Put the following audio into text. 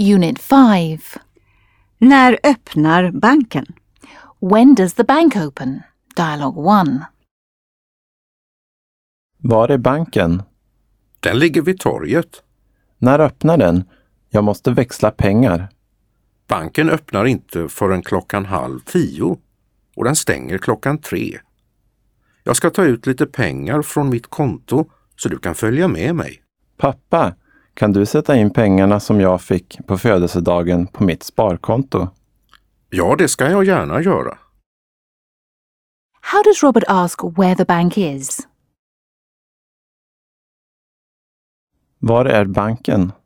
Unit 5. När öppnar banken? When does the bank open? Dialogue 1. Var är banken? Den ligger vid torget. När öppnar den? Jag måste växla pengar. Banken öppnar inte förrän 9:30 och den stänger 3:00. Jag ska ta ut lite pengar från mitt konto så du kan följa med mig. Pappa, kan du sätta in pengarna som jag fick på födelsedagen på mitt sparkonto? Ja, det ska jag gärna göra. How does Robert ask where the bank is? Var är banken?